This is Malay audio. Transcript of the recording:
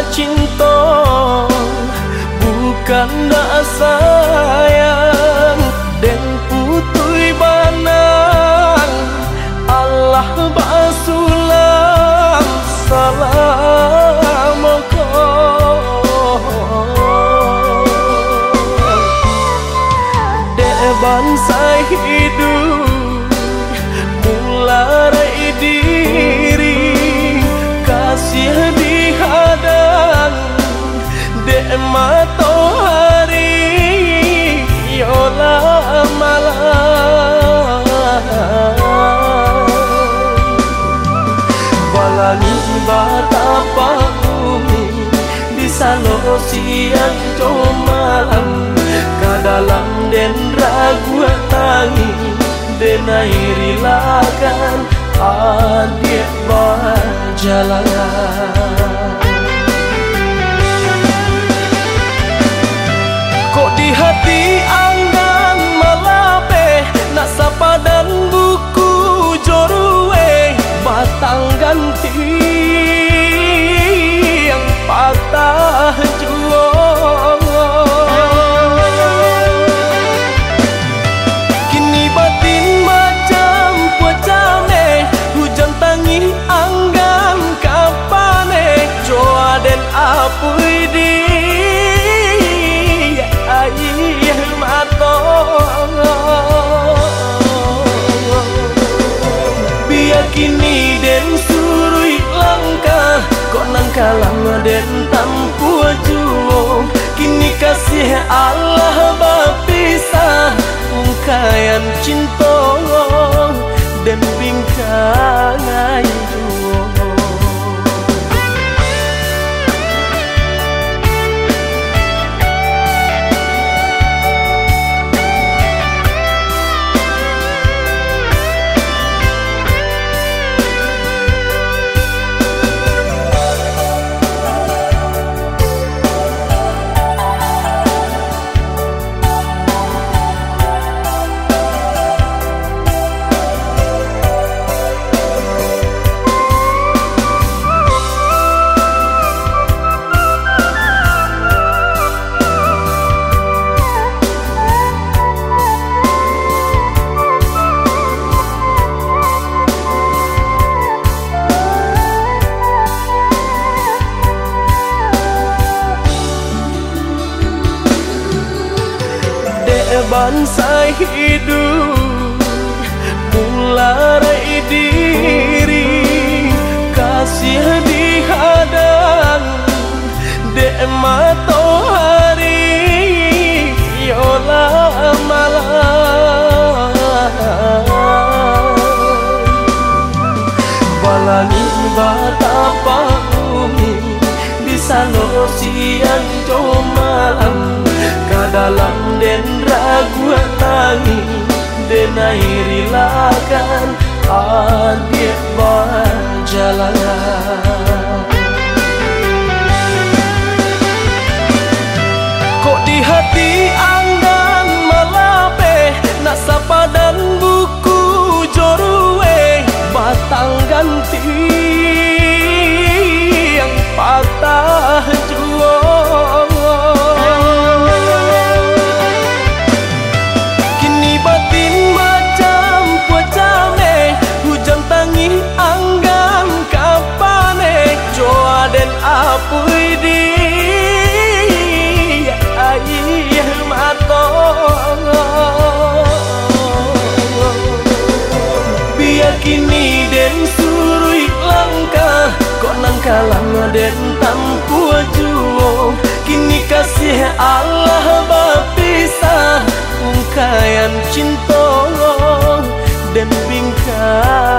cinta bukan nak sayang dan putui banang Allah basulam salam dek bangsa hidup mularai diri kasih dihadang dek matahari yola malam balangi batapa bumi bisa lo siang malam kadalam den ragu tangi denai rilakan adik berjalan kok di hati anggan malape nak sapa dan buku jorue batang ganti yang patah juang kini batin macam pucame hujan tangi anggan kapane joa den apui di air mata biar kini den surui langkah kok nangkalang den tampu juang kini kasih Allah berpisah ungkayan cinta dan bingkai juang bangsa hidup mularai diri kasih dihadang dek matahari yola malam balangi batapa bumi bisa lo siang malam kadalam den ragu tangi denai rilakan adik berjalan kok di hati anggan malape nak sapa dan buku jorue batang ganti yang patah juang apui di air mata biar kini den surui langkah kok nangkalang den tampu juang kini kasih Allah berpisah ungkayan cinta dan bingkai